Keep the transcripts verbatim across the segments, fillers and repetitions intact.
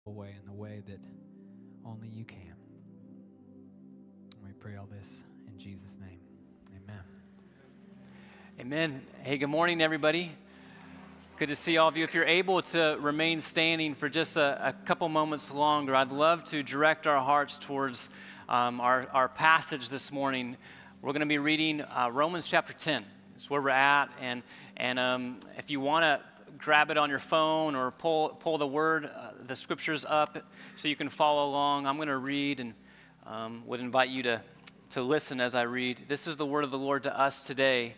way in the way that only you can. And we pray all this in Jesus' name. Amen. Amen. Hey, good morning, everybody. Good to see all of you. If you're able to remain standing for just a, a couple moments longer, I'd love to direct our hearts towards um, our, our passage this morning. We're going to be reading uh, Romans chapter ten. It's where we're at. And, and um, if you want to grab it on your phone or pull, pull the word, uh, the scriptures up so you can follow along, I'm going to read and um, would invite you to, to listen as I read. This is the word of the Lord to us today.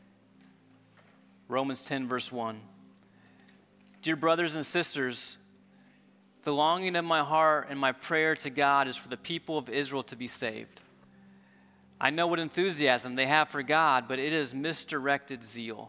Romans ten, verse one. Dear brothers and sisters, the longing of my heart and my prayer to God is for the people of Israel to be saved. I know what enthusiasm they have for God, but it is misdirected zeal.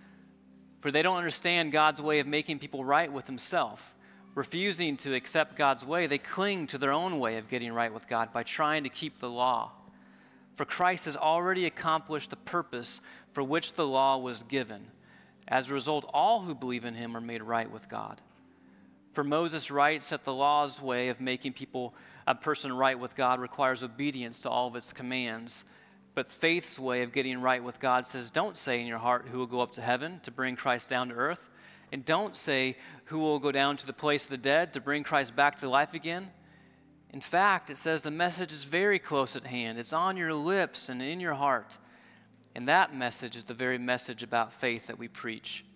For they don't understand God's way of making people right with himself. Refusing to accept God's way, they cling to their own way of getting right with God by trying to keep the law. For Christ has already accomplished the purpose for which the law was given. As a result, all who believe in him are made right with God. For Moses writes that the law's way of making people, a person right with God requires obedience to all of its commands. But faith's way of getting right with God says, don't say in your heart who will go up to heaven to bring Christ down to earth. And don't say who will go down to the place of the dead to bring Christ back to life again. In fact, it says the message is very close at hand. It's on your lips and in your heart. And that message is the very message about faith that we preach.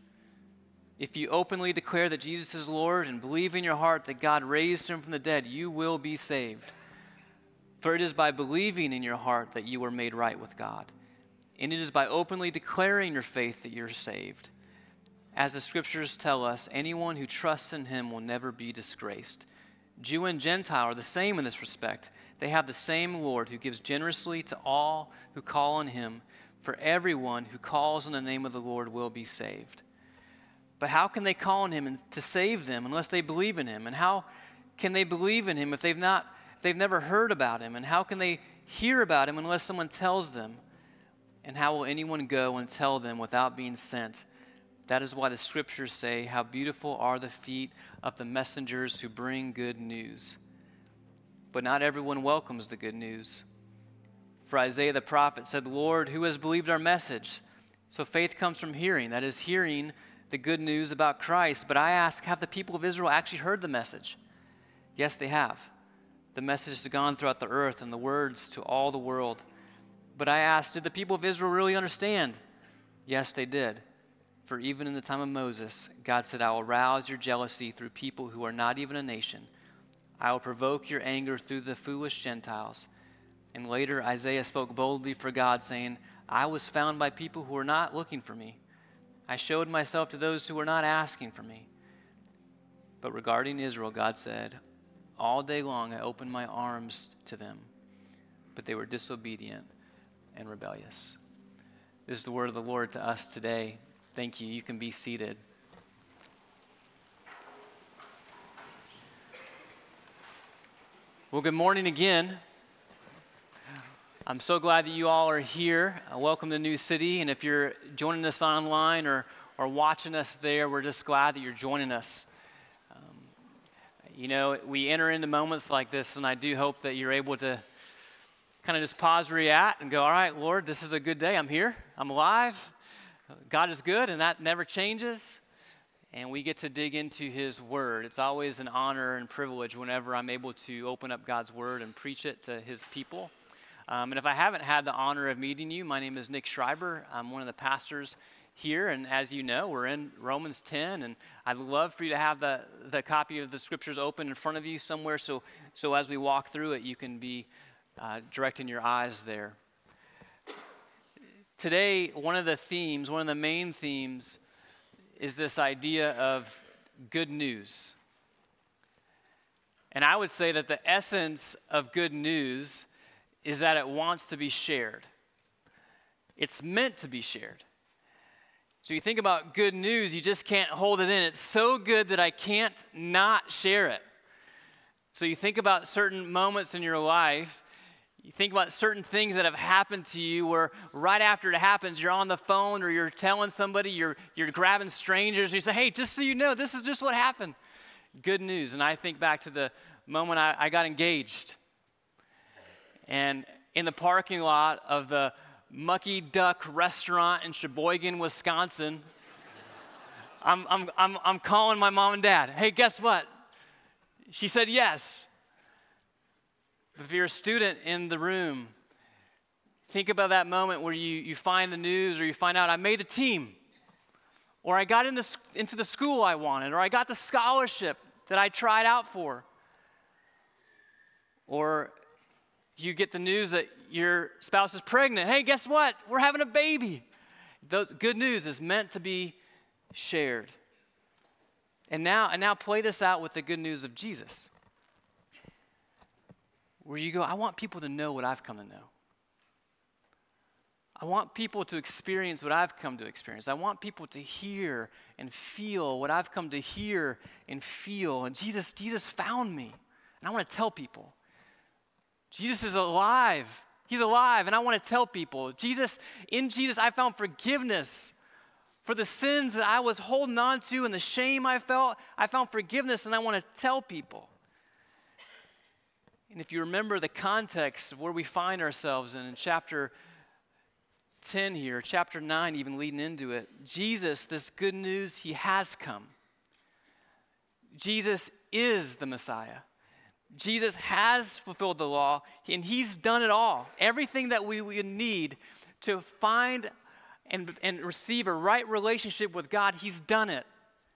If you openly declare that Jesus is Lord and believe in your heart that God raised him from the dead, you will be saved. For it is by believing in your heart that you are made right with God. And it is by openly declaring your faith that you're saved. As the scriptures tell us, anyone who trusts in him will never be disgraced. Jew and Gentile are the same in this respect. They have the same Lord who gives generously to all who call on him. For everyone who calls on the name of the Lord will be saved. But how can they call on him to save them unless they believe in him? And how can they believe in him if they've not, if they've never heard about him? And how can they hear about him unless someone tells them? And how will anyone go and tell them without being sent? That is why the scriptures say, how beautiful are the feet of the messengers who bring good news. But not everyone welcomes the good news. For Isaiah the prophet said, Lord, who has believed our message? So faith comes from hearing, that is, hearing the good news about Christ. But I ask, have the people of Israel actually heard the message? Yes, they have. The message has gone throughout the earth and the words to all the world. But I ask, did the people of Israel really understand? Yes, they did. For even in the time of Moses, God said, I will rouse your jealousy through people who are not even a nation. I will provoke your anger through the foolish Gentiles. And later, Isaiah spoke boldly for God, saying, I was found by people who were not looking for me. I showed myself to those who were not asking for me. But regarding Israel, God said, all day long I opened my arms to them, but they were disobedient and rebellious. This is the word of the Lord to us today. Thank you. You can be seated. Well, good morning again. I'm so glad that you all are here. Uh, welcome to New City. And if you're joining us online or, or watching us there, we're just glad that you're joining us. Um, you know, we enter into moments like this, and I do hope that you're able to kind of just pause where you're at and go, all right, Lord, this is a good day. I'm here. I'm alive. God is good, and that never changes. And we get to dig into his word. It's always an honor and privilege whenever I'm able to open up God's word and preach it to his people. Um, and if I haven't had the honor of meeting you, my name is Nick Schreiber. I'm one of the pastors here, and as you know, we're in Romans ten, and I'd love for you to have the, the copy of the scriptures open in front of you somewhere, so, so as we walk through it, you can be uh, directing your eyes there. Today, one of the themes, one of the main themes, is this idea of good news. And I would say that the essence of good news is that it wants to be shared. It's meant to be shared. So you think about good news, you just can't hold it in. It's so good that I can't not share it. So you think about certain moments in your life, you think about certain things that have happened to you where right after it happens, you're on the phone or you're telling somebody, you're, you're grabbing strangers, and you say, hey, just so you know, this is just what happened. good news. And I think back to the moment I, I got engaged. And in the parking lot of the Mucky Duck restaurant in Sheboygan, Wisconsin, I'm, I'm, I'm, I'm calling my mom and dad. Hey, guess what? She said yes. But if you're a student in the room, think about that moment where you, you find the news or you find out I made the team, or I got in the, into the school I wanted, or I got the scholarship that I tried out for. Or you get the news that your spouse is pregnant. Hey, guess what? We're having a baby. Those good news is meant to be shared. And now, and now play this out with the good news of Jesus. Where you go, I want people to know what I've come to know. I want people to experience what I've come to experience. I want people to hear and feel what I've come to hear and feel. And Jesus, Jesus found me. And I want to tell people. Jesus is alive. He's alive, and I want to tell people. Jesus, in Jesus, I found forgiveness for the sins that I was holding on to and the shame I felt. I found forgiveness, and I want to tell people. And if you remember the context of where we find ourselves in, in chapter ten here, chapter nine, even leading into it, Jesus, this good news, he has come. Jesus is the Messiah. Jesus has fulfilled the law, and he's done it all. Everything that we, we need to find and, and receive a right relationship with God, he's done it.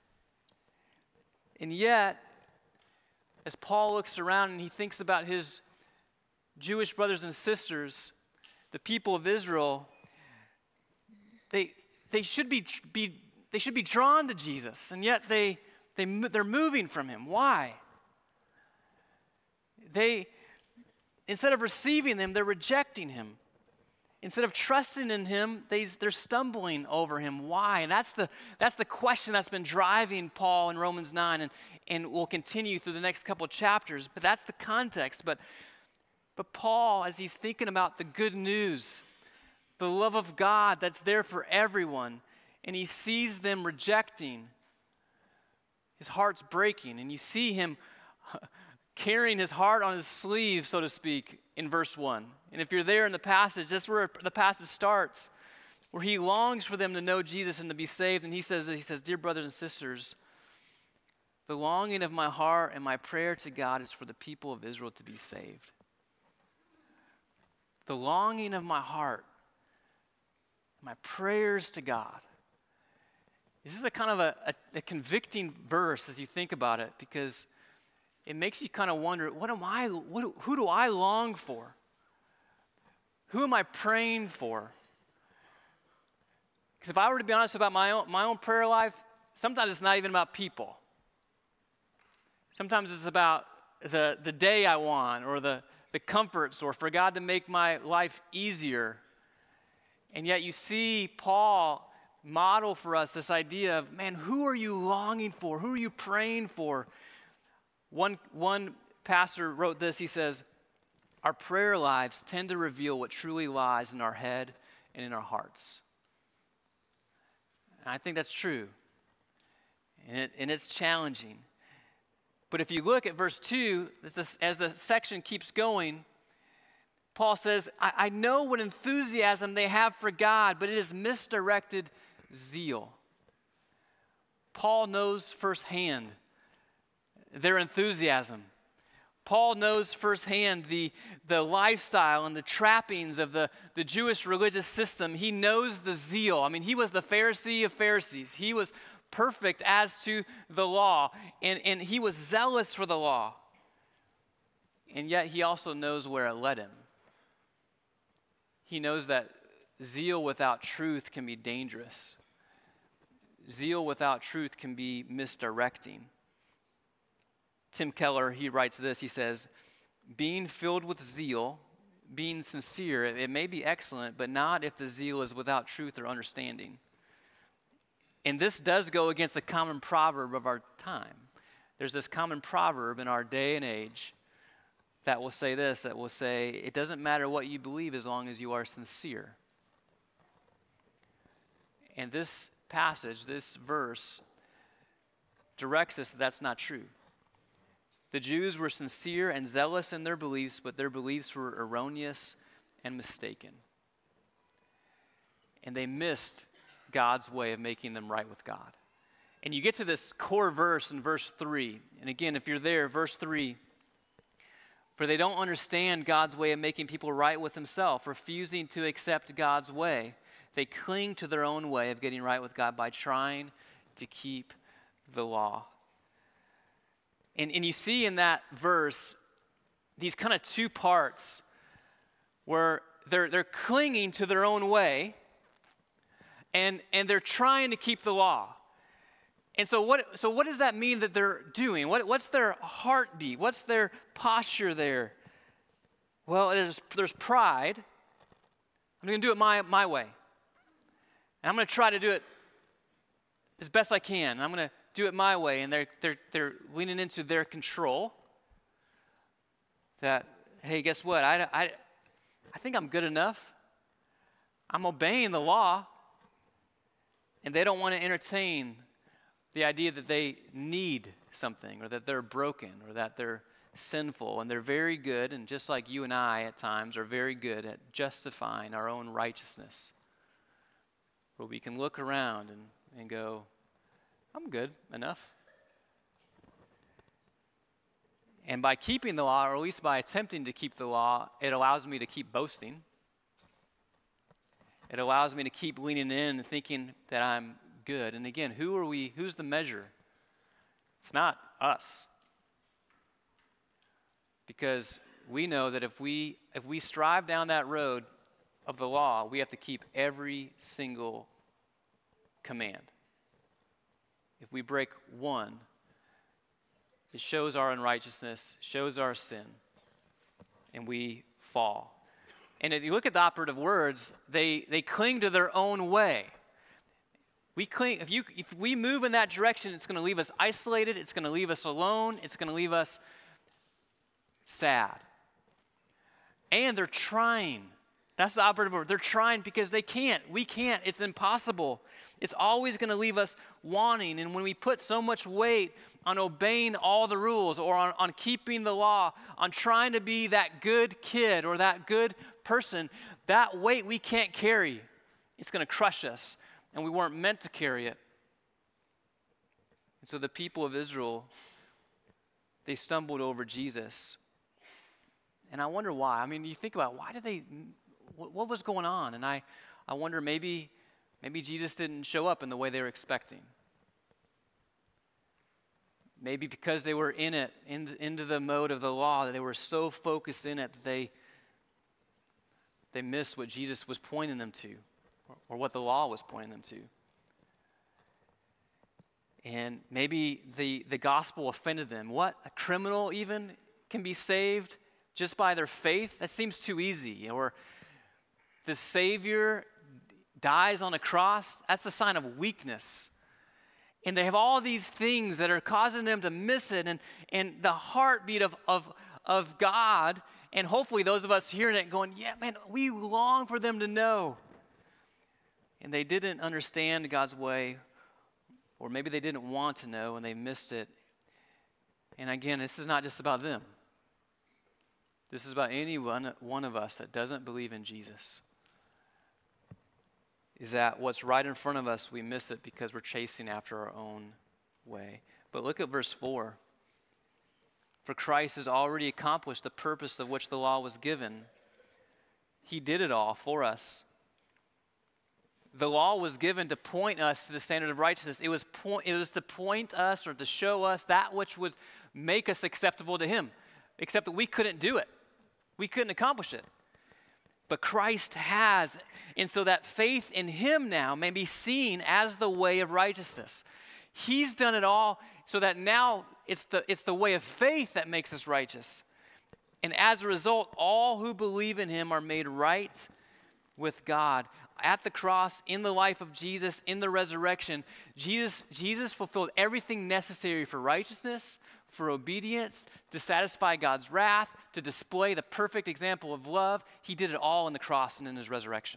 And yet, as Paul looks around and he thinks about his Jewish brothers and sisters, the people of Israel, they, they, should, be, be, they should be drawn to Jesus, and yet they, they, they're moving from him. Why? They, instead of receiving them, they're rejecting him. Instead of trusting in him, they, they're stumbling over him. Why? And that's the, that's the question that's been driving Paul in Romans nine, and, and will continue through the next couple of chapters. But that's the context. But, but Paul, as he's thinking about the good news, the love of God that's there for everyone, and he sees them rejecting, his heart's breaking, and you see him carrying his heart on his sleeve, so to speak, in verse one. And if you're there in the passage, that's where the passage starts, where he longs for them to know Jesus and to be saved. And he says, he says, dear brothers and sisters, the longing of my heart and my prayer to God is for the people of Israel to be saved. The longing of my heart, my prayers to God. This is a kind of a, a, a convicting verse as you think about it, because it makes you kind of wonder, what am I, what, who do I long for? Who am I praying for? Because if I were to be honest about my own, my own prayer life, sometimes it's not even about people. Sometimes it's about the, the day I want, or the, the comforts, or for God to make my life easier. And yet you see Paul model for us this idea of, man, who are you longing for? Who are you praying for? One, one pastor wrote this. He says, our prayer lives tend to reveal what truly lies in our head and in our hearts. And I think that's true. And, it, and it's challenging. But if you look at verse two, as, this, as the section keeps going, Paul says, I, I know what enthusiasm they have for God, but it is misdirected zeal. Paul knows firsthand their enthusiasm. Paul knows firsthand the, the lifestyle and the trappings of the, the Jewish religious system. He knows the zeal. I mean, he was the Pharisee of Pharisees. He was perfect as to the law, and, and he was zealous for the law. And yet he also knows where it led him. He knows that zeal without truth can be dangerous. Zeal without truth can be misdirecting. Tim Keller, he writes this, he says, being filled with zeal, being sincere, it, it may be excellent, but not if the zeal is without truth or understanding. And this does go against the common proverb of our time. There's this common proverb in our day and age that will say this, that will say, it doesn't matter what you believe as long as you are sincere. And this passage, this verse, directs us that that's not true. The Jews were sincere and zealous in their beliefs, but their beliefs were erroneous and mistaken. And they missed God's way of making them right with God. And you get to this core verse in verse three. And again, if you're there, verse three, for they don't understand God's way of making people right with himself, refusing to accept God's way. They cling to their own way of getting right with God by trying to keep the law. And, and you see in that verse these kind of two parts where they're, they're clinging to their own way and, and they're trying to keep the law. And so what, so what does that mean that they're doing? What, what's their heartbeat? What's their posture there? Well, there's, there's pride. I'm going to do it my, my way. And I'm going to try to do it as best I can. I'm going to do it my way. And they're, they're, they're leaning into their control. That, hey, guess what? I, I, I think I'm good enough. I'm obeying the law. And they don't want to entertain the idea that they need something or that they're broken or that they're sinful. And they're very good, and just like you and I at times are very good at justifying our own righteousness. Where we can look around and, and go, I'm good enough. And by keeping the law, or at least by attempting to keep the law, it allows me to keep boasting. It allows me to keep leaning in and thinking that I'm good. And again, who are we? Who's the measure? It's not us. Because we know that if we if we strive down that road of the law, we have to keep every single command. If we break one, it shows our unrighteousness, shows our sin, and we fall. And if you look at the operative words, they, they cling to their own way. We cling, if, you, if we move in that direction, it's going to leave us isolated, it's going to leave us alone, it's going to leave us sad. And they're trying. That's the operative word. They're trying because they can't. We can't. It's impossible. It's always going to leave us wanting. And when we put so much weight on obeying all the rules or on, on keeping the law, on trying to be that good kid or that good person, that weight we can't carry. It's going to crush us. And we weren't meant to carry it. And so the people of Israel, they stumbled over Jesus. And I wonder why. I mean, you think about why did they, what, what was going on? And I, I wonder maybe, maybe Jesus didn't show up in the way they were expecting. Maybe because they were in it, in, into the mode of the law, that they were so focused in it that they, they missed what Jesus was pointing them to. Or what the law was pointing them to. And maybe the, the gospel offended them. What? A criminal even can be saved just by their faith? That seems too easy. Or the Savior dies on a cross? That's a sign of weakness. And they have all these things that are causing them to miss it. And, and the heartbeat of, of, of God, and hopefully those of us hearing it going, yeah, man, we long for them to know. And they didn't understand God's way, or maybe they didn't want to know and they missed it. And again, this is not just about them. This is about any one, one of us that doesn't believe in Jesus. Is that what's right in front of us, we miss it because we're chasing after our own way. But look at verse four. For Christ has already accomplished the purpose of which the law was given. He did it all for us. The law was given to point us to the standard of righteousness. It was, point, it was to point us or to show us that which would make us acceptable to Him, except that we couldn't do it. We couldn't accomplish it. But Christ has, and so that faith in Him now may be seen as the way of righteousness. He's done it all so that now it's the, it's the way of faith that makes us righteous. And as a result, all who believe in Him are made right with God. At the cross, in the life of Jesus, in the resurrection, Jesus, Jesus fulfilled everything necessary for righteousness, for obedience, to satisfy God's wrath, to display the perfect example of love. He did it all in the cross and in His resurrection.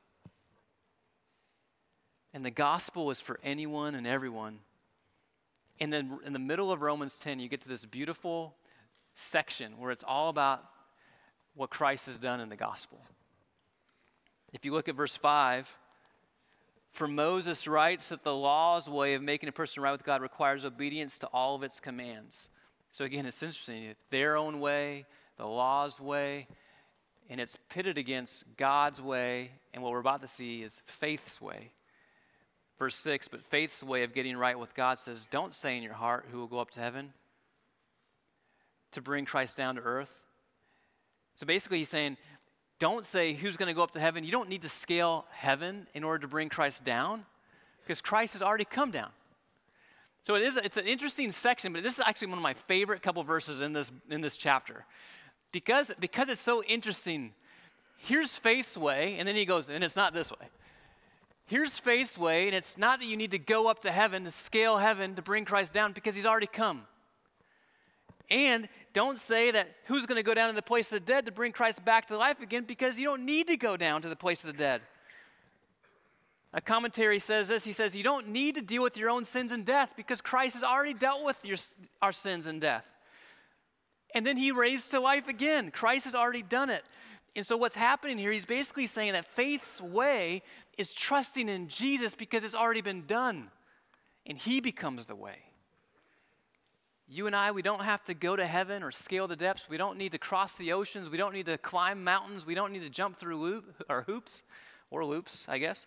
And the gospel is for anyone and everyone And then in the middle of Romans ten, you get to this beautiful section where it's all about what Christ has done in the gospel. If you look at verse five, for Moses writes that the law's way of making a person right with God requires obedience to all of its commands. So again, it's interesting. Their own way, the law's way, and it's pitted against God's way, and what we're about to see is faith's way. Verse six, but faith's way of getting right with God says, don't say in your heart who will go up to heaven to bring Christ down to earth. So basically he's saying, don't say who's going to go up to heaven. You don't need to scale heaven in order to bring Christ down because Christ has already come down. So it is, it's an interesting section, but this is actually one of my favorite couple verses in this, in this chapter. Because, because it's so interesting, here's faith's way, and then he goes, and it's not this way. Here's faith's way, and it's not that you need to go up to heaven, to scale heaven, to bring Christ down, because he's already come. And don't say that who's going to go down to the place of the dead to bring Christ back to life again, because you don't need to go down to the place of the dead. A commentary says this, he says, you don't need to deal with your own sins and death because Christ has already dealt with your, our sins and death. And then he raised to life again. Christ has already done it. And so what's happening here, he's basically saying that faith's way is trusting in Jesus because it's already been done. And he becomes the way. You and I, we don't have to go to heaven or scale the depths. We don't need to cross the oceans. We don't need to climb mountains. We don't need to jump through loop, or hoops, or loops, I guess.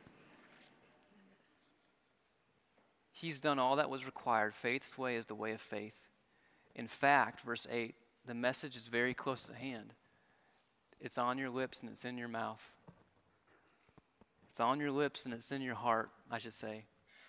He's done all that was required. Faith's way is the way of faith. In fact, verse eight, the message is very close at hand. It's on your lips and it's in your mouth. It's on your lips and it's in your heart, I should say.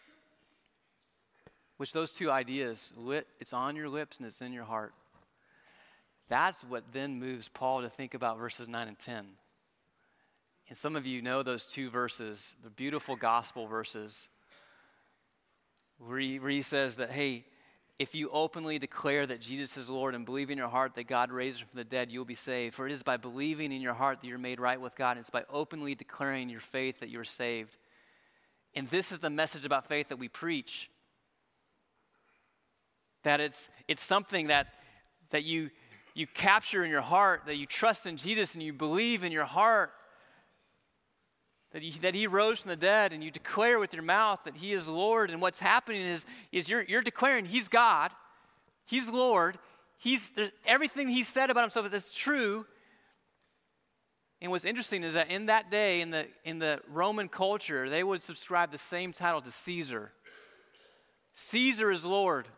Which those two ideas, lit, it's on your lips and it's in your heart. That's what then moves Paul to think about verses nine and ten. And some of you know those two verses, the beautiful gospel verses, where he, where he says that, hey, if you openly declare that Jesus is Lord and believe in your heart that God raised him from the dead, you'll be saved. For it is by believing in your heart that you're made right with God. And it's by openly declaring your faith that you're saved. And this is the message about faith that we preach. That it's it's something that that you you capture in your heart, that you trust in Jesus and you believe in your heart that he, that he rose from the dead, and you declare with your mouth that he is Lord. And what's happening is, is you're, you're declaring he's God, he's Lord, he's there's everything he said about himself that's true. And what's interesting is that in that day, in the in the Roman culture, they would subscribe the same title to Caesar. Caesar is Lord.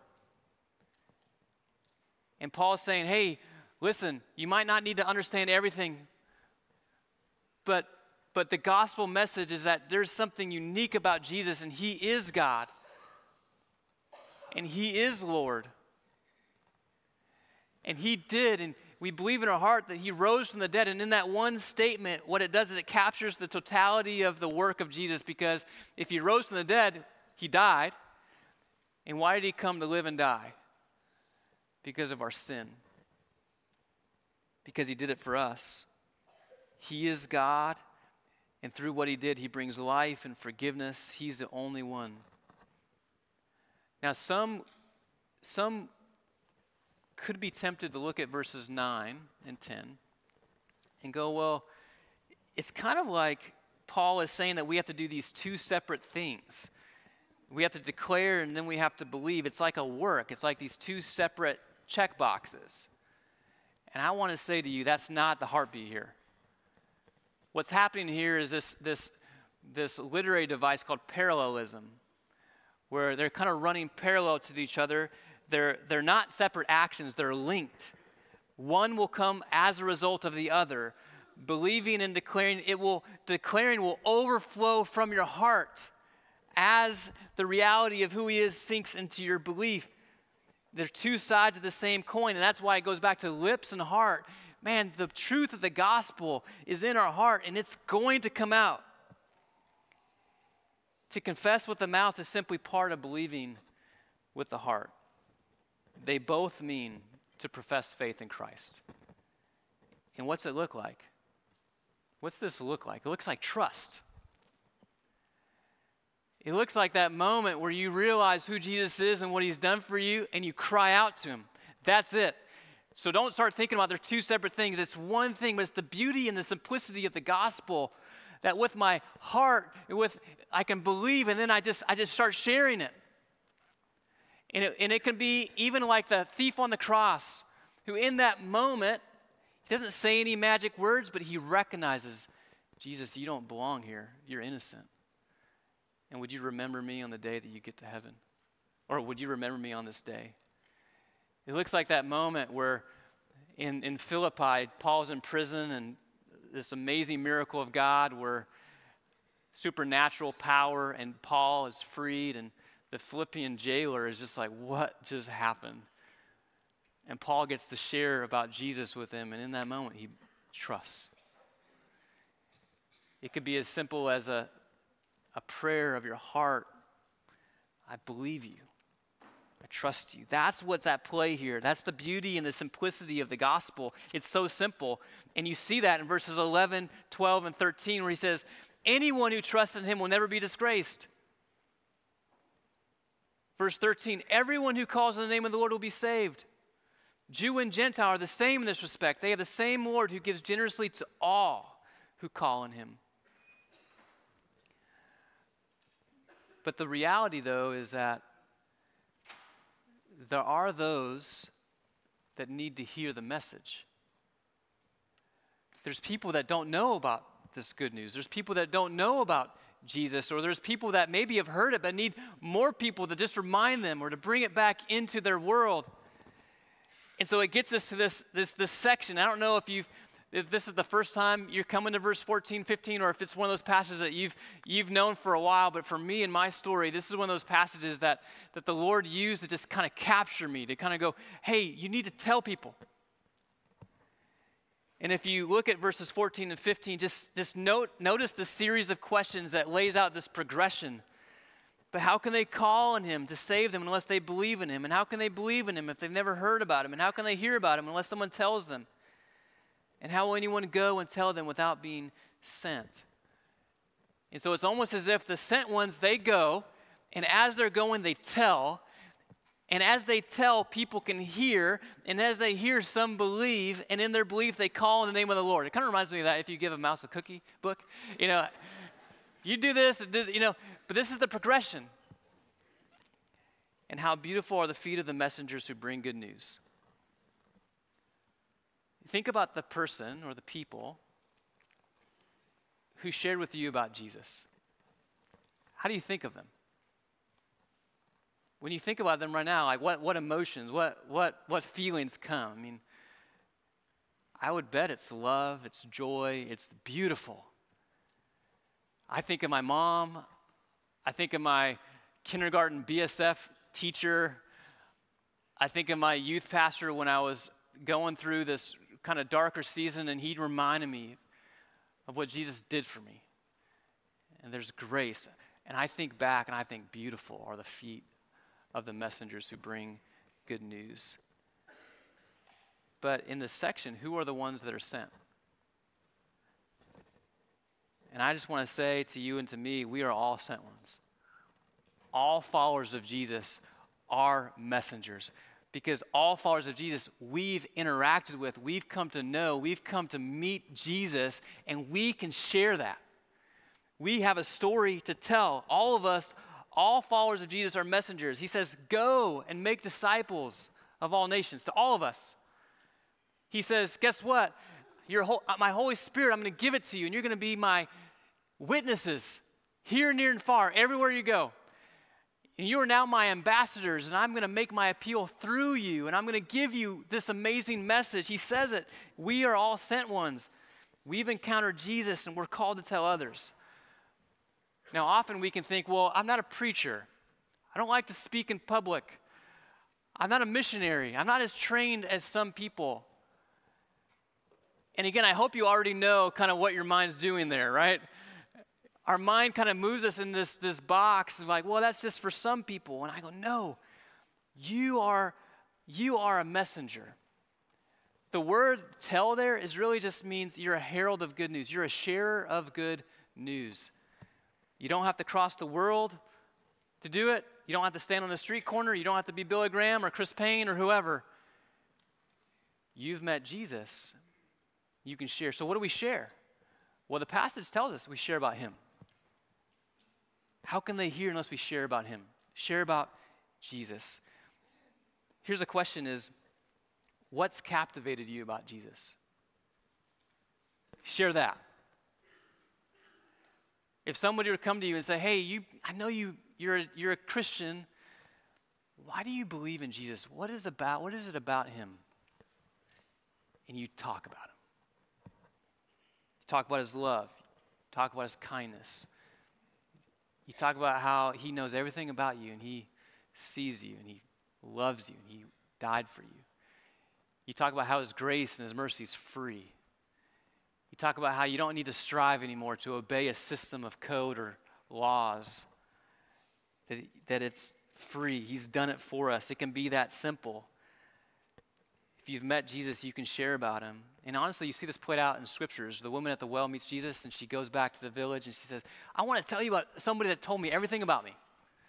And Paul's saying, hey, listen, you might not need to understand everything, but But the gospel message is that there's something unique about Jesus, and he is God. And he is Lord. And he did, and we believe in our heart that he rose from the dead. And in that one statement, what it does is it captures the totality of the work of Jesus, because if he rose from the dead, he died. And why did he come to live and die? Because of our sin. Because he did it for us. He is God. And through what he did, he brings life and forgiveness. He's the only one. Now, some, some could be tempted to look at verses nine and ten and go, well, it's kind of like Paul is saying that we have to do these two separate things. We have to declare and then we have to believe. It's like a work. It's like these two separate check boxes. And I want to say to you, that's not the heartbeat here. What's happening here is this, this, this literary device called parallelism, where they're kind of running parallel to each other. They're, they're not separate actions, they're linked. One will come as a result of the other. Believing and declaring, it will, declaring will overflow from your heart as the reality of who he is sinks into your belief. They're two sides of the same coin, and that's why it goes back to lips and heart. Man, the truth of the gospel is in our heart, and it's going to come out. To confess with the mouth is simply part of believing with the heart. They both mean to profess faith in Christ. And what's it look like? What's this look like? It looks like trust. It looks like that moment where you realize who Jesus is and what he's done for you, and you cry out to him. That's it. So don't start thinking about they're two separate things. It's one thing, but it's the beauty and the simplicity of the gospel that with my heart, with I can believe, and then I just I just start sharing it. And it, and it can be even like the thief on the cross, who in that moment, he doesn't say any magic words, but he recognizes, Jesus, you don't belong here. You're innocent. And would you remember me on the day that you get to heaven? Or would you remember me on this day? It looks like that moment where in, in Philippi, Paul's in prison, and this amazing miracle of God where supernatural power and Paul is freed, and the Philippian jailer is just like, what just happened? And Paul gets to share about Jesus with him, and in that moment, he trusts. It could be as simple as a, a prayer of your heart. I believe you. I trust you. That's what's at play here. That's the beauty and the simplicity of the gospel. It's so simple. And you see that in verses eleven, twelve, and thirteen, where he says, anyone who trusts in him will never be disgraced. Verse thirteen, everyone who calls on the name of the Lord will be saved. Jew and Gentile are the same in this respect. They have the same Lord who gives generously to all who call on him. But the reality, though, is that there are those that need to hear the message. There's people that don't know about this good news. There's people that don't know about Jesus, or there's people that maybe have heard it but need more people to just remind them or to bring it back into their world. And so it gets us to this, this, this section. I don't know if you've if this is the first time you're coming to verse fourteen, fifteen, or if it's one of those passages that you've you've known for a while, but for me in my story, this is one of those passages that, that the Lord used to just kind of capture me, to kind of go, hey, you need to tell people. And if you look at verses fourteen and fifteen, just, just note, notice the series of questions that lays out this progression. But how can they call on him to save them unless they believe in him? And how can they believe in him if they've never heard about him? And how can they hear about him unless someone tells them? And how will anyone go and tell them without being sent? And so it's almost as if the sent ones, they go, and as they're going, they tell. And as they tell, people can hear. And as they hear, some believe. And in their belief, they call in the name of the Lord. It kind of reminds me of that if you give a mouse a cookie book. You know, you do this, you know, but this is the progression. And how beautiful are the feet of the messengers who bring good news. Think about the person or the people who shared with you about Jesus. How do you think of them? When you think about them right now, like what, what emotions, what, what, what feelings come? I mean, I would bet it's love, it's joy, it's beautiful. I think of my mom. I think of my kindergarten B S F teacher. I think of my youth pastor when I was going through this kind of darker season, and he reminded me of what Jesus did for me. And there's grace. And I think back, and I think beautiful are the feet of the messengers who bring good news. But in this section, who are the ones that are sent? And I just want to say to you and to me, we are all sent ones. All followers of Jesus are messengers. Because all followers of Jesus, we've interacted with, we've come to know, we've come to meet Jesus, and we can share that. We have a story to tell. All of us, all followers of Jesus are messengers. He says, go and make disciples of all nations, to all of us. He says, guess what? Your whole, my Holy Spirit, I'm going to give it to you, and you're going to be my witnesses here, near, and far, everywhere you go. And you are now my ambassadors, and I'm going to make my appeal through you, and I'm going to give you this amazing message. He says it. We are all sent ones. We've encountered Jesus, and we're called to tell others. Now, often we can think, well, I'm not a preacher. I don't like to speak in public. I'm not a missionary. I'm not as trained as some people. And again, I hope you already know kind of what your mind's doing there, right? Our mind kind of moves us in this, this box, like, well, that's just for some people. And I go, no, you are, you are a messenger. The word tell there is really just means you're a herald of good news. You're a sharer of good news. You don't have to cross the world. to do it. You don't have to stand on the street corner. You don't have to be Billy Graham or Chris Payne or whoever. You've met Jesus. You can share. So what do we share? Well, the passage tells us we share about him. How can they hear unless we share about him? Share about Jesus. Here's a question is, what's captivated you about Jesus? Share that. If somebody were to come to you and say, hey, you, I know you, you're a, you're a Christian. Why do you believe in Jesus? What is about, what is it about him? And you talk about him. You talk about his love. You talk about his kindness. You talk about how he knows everything about you and he sees you and he loves you and he died for you. You talk about how his grace and his mercy is free. You talk about how you don't need to strive anymore to obey a system of code or laws, that, that it's free. He's done it for us. It can be that simple. If you've met Jesus, you can share about him. And honestly, you see this played out in scriptures. The woman at the well meets Jesus, and she goes back to the village, and she says, I want to tell you about somebody that told me everything about me.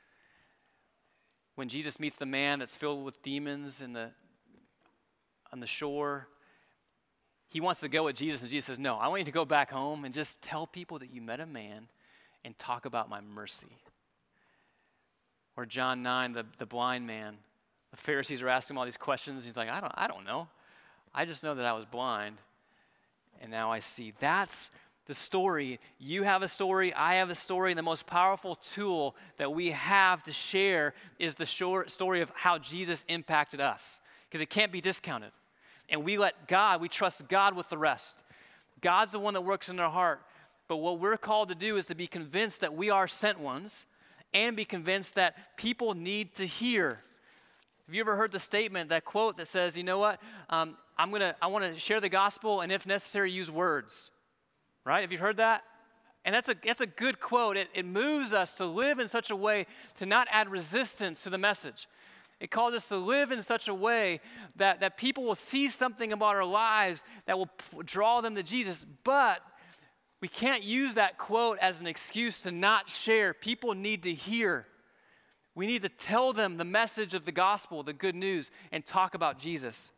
When Jesus meets the man that's filled with demons in the, on the shore, he wants to go with Jesus, and Jesus says, no, I want you to go back home and just tell people that you met a man and talk about my mercy. Or John nine, the, the blind man. The Pharisees are asking him all these questions. He's like, I don't, I don't know. I just know that I was blind, and now I see. That's the story. You have a story. I have a story. And the most powerful tool that we have to share is the short story of how Jesus impacted us, because it can't be discounted. And we let God, we trust God with the rest. God's the one that works in our heart. But what we're called to do is to be convinced that we are sent ones and be convinced that people need to hear. Have you ever heard the statement, that quote that says, you know what, um, I'm gonna, I want to share the gospel and if necessary, use words, right? Have you heard that? And that's a, that's a good quote. It, it moves us to live in such a way to not add resistance to the message. It calls us to live in such a way that, that people will see something about our lives that will p- draw them to Jesus. But we can't use that quote as an excuse to not share. People need to hear. We need to tell them the message of the gospel, the good news, and talk about Jesus.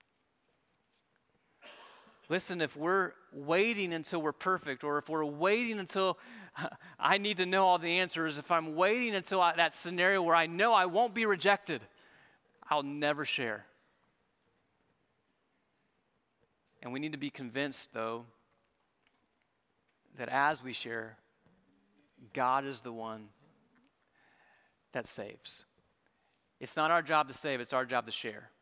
Listen, if we're waiting until we're perfect, or if we're waiting until I need to know all the answers, if I'm waiting until I, that scenario where I know I won't be rejected, I'll never share. And we need to be convinced, though, that as we share, God is the one that saves. It's not our job to save, it's our job to share.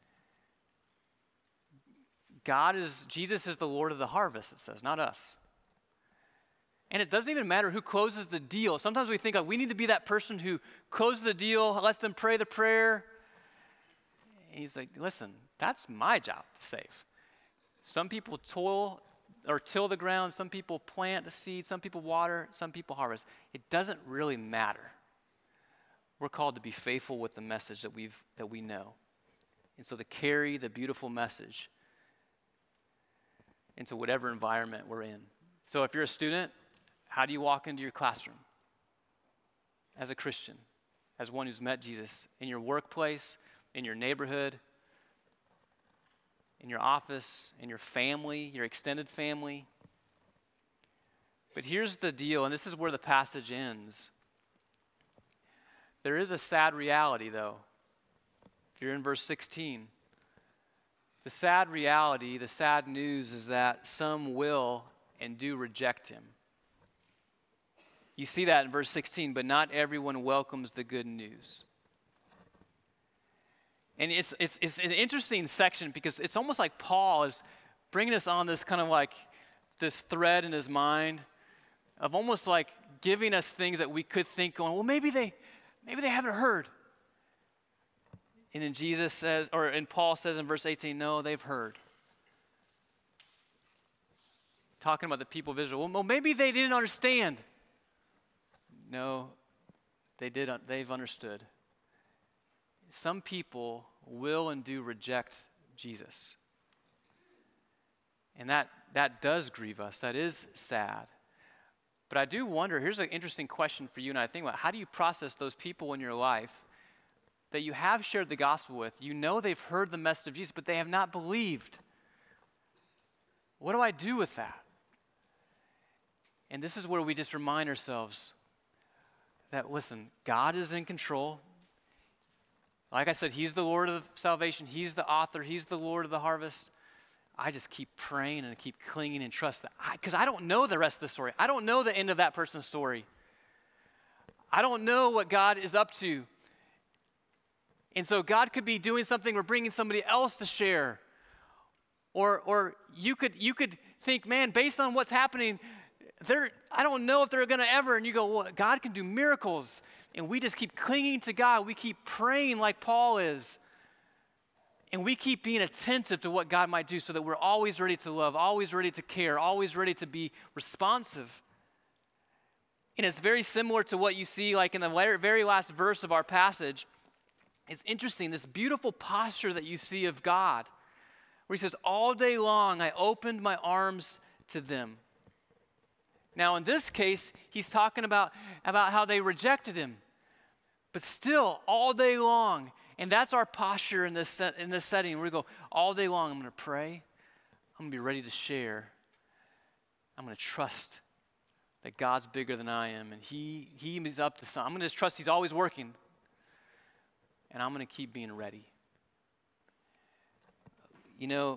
God is, Jesus is the Lord of the harvest, it says, not us. And it doesn't even matter who closes the deal. Sometimes we think, like, we need to be that person who closes the deal, lets them pray the prayer. And he's like, listen, that's my job to save. Some people toil or till the ground, some people plant the seed, some people water, some people harvest. It doesn't really matter. We're called to be faithful with the message that we've that we know. And so to carry the beautiful message into whatever environment we're in. So if you're a student, how do you walk into your classroom? As a Christian, as one who's met Jesus, in your workplace, in your neighborhood, in your office, in your family, your extended family. But here's the deal, and this is where the passage ends. There is a sad reality, though. If you're in verse sixteen, the sad reality, the sad news is that some will and do reject him. You see that in verse sixteen, but not everyone welcomes the good news. And it's, it's, it's an interesting section because it's almost like Paul is bringing us on this kind of like this thread in his mind of almost like giving us things that we could think on, well, maybe they, maybe they haven't heard. And then Jesus says, or and Paul says in verse eighteen, no, they've heard. Talking about the people of Israel. Well, maybe they didn't understand. No, they did. They've understood. Some people will and do reject Jesus. And that, that does grieve us. That is sad. But I do wonder, here's an interesting question for you and I think about, how do you process those people in your life that you have shared the gospel with? You know they've heard the message of Jesus, but they have not believed. What do I do with that? And this is where we just remind ourselves that, listen, God is in control. Like I said, he's the Lord of salvation. He's the author. He's the Lord of the harvest. I just keep praying and keep clinging and trust that, because I, I don't know the rest of the story. I don't know the end of that person's story. I don't know what God is up to. And so God could be doing something or bringing somebody else to share. Or, or you could you could think, man, based on what's happening, they're, I don't know if they're going to ever. And you go, well, God can do miracles. And we just keep clinging to God. We keep praying like Paul is. And we keep being attentive to what God might do so that we're always ready to love, always ready to care, always ready to be responsive. And it's very similar to what you see like in the very last verse of our passage. It's interesting, this beautiful posture that you see of God, where he says, all day long I opened my arms to them. Now in this case, he's talking about, about how they rejected him. But still, all day long, and that's our posture in this, set, in this setting. We go, all day long, I'm going to pray. I'm going to be ready to share. I'm going to trust that God's bigger than I am, and he, he is up to something. I'm going to trust he's always working, and I'm going to keep being ready. You know,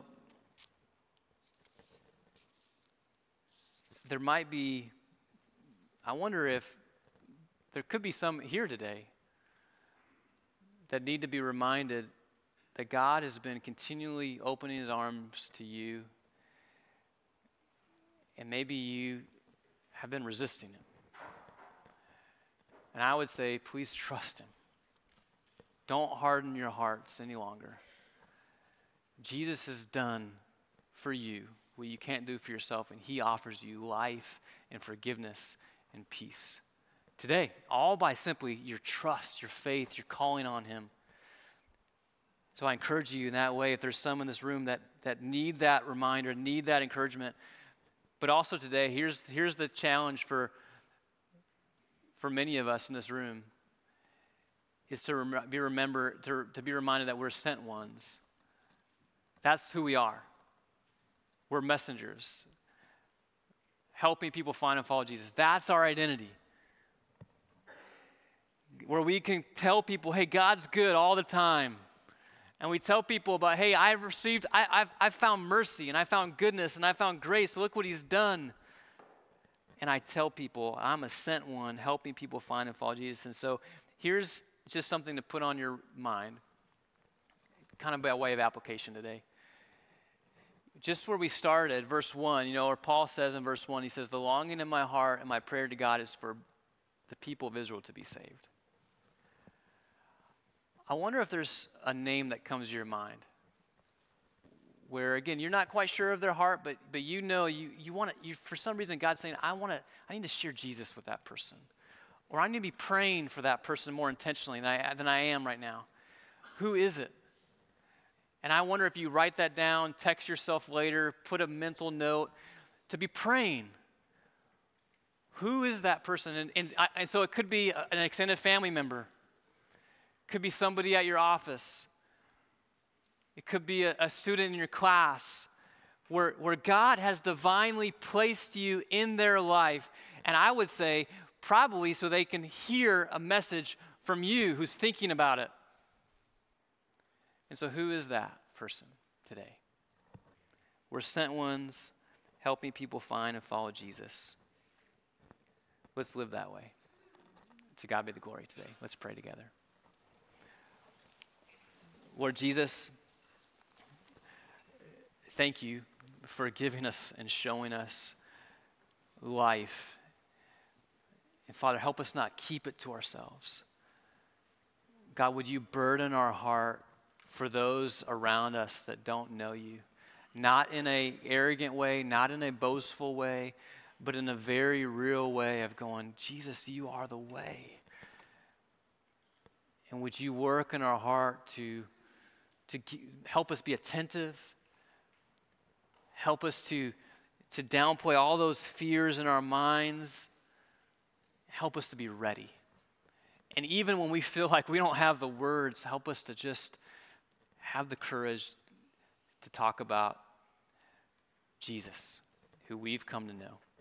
there might be, I wonder if there could be some here today that need to be reminded that God has been continually opening his arms to you, and maybe you have been resisting him. And I would say, please trust him. Don't harden your hearts any longer. Jesus has done for you what you can't do for yourself, and he offers you life and forgiveness and peace. Today, all by simply your trust, your faith, your calling on him. So I encourage you in that way, if there's some in this room that, that need that reminder, need that encouragement. But also today, here's, here's the challenge for, for many of us in this room, is to rem- be remember to, to be reminded that we're sent ones. That's who we are. We're messengers, helping people find and follow Jesus. That's our identity. Where we can tell people, hey, God's good all the time. And we tell people about, hey, I've received, I, I've, I've found mercy, and I found goodness, and I found grace. Look what he's done. And I tell people, I'm a sent one, helping people find and follow Jesus. And so here's just something to put on your mind, kind of by way of application today. Just where we started, verse one, you know, or Paul says in verse one, he says, the longing in my heart and my prayer to God is for the people of Israel to be saved. I wonder if there's a name that comes to your mind where, again, you're not quite sure of their heart, but but you know, you you want to, you, for some reason, God's saying, I want to, I need to share Jesus with that person. Or I need to be praying for that person more intentionally than I, than I am right now. Who is it? And I wonder if you write that down, text yourself later, put a mental note to be praying. Who is that person? And, and, I, and so it could be an extended family member. Could be somebody at your office. It could be a, a student in your class where, where God has divinely placed you in their life. And I would say probably so they can hear a message from you who's thinking about it. And so who is that person today? We're sent ones helping people find and follow Jesus. Let's live that way. To God be the glory today. Let's pray together. Lord Jesus, thank you for giving us and showing us life. And Father, help us not keep it to ourselves. God, would you burden our heart for those around us that don't know you? Not in an arrogant way, not in a boastful way, but in a very real way of going, Jesus, you are the way. And would you work in our heart to to help us be attentive, help us to, to downplay all those fears in our minds, help us to be ready. And even when we feel like we don't have the words, help us to just have the courage to talk about Jesus, who we've come to know.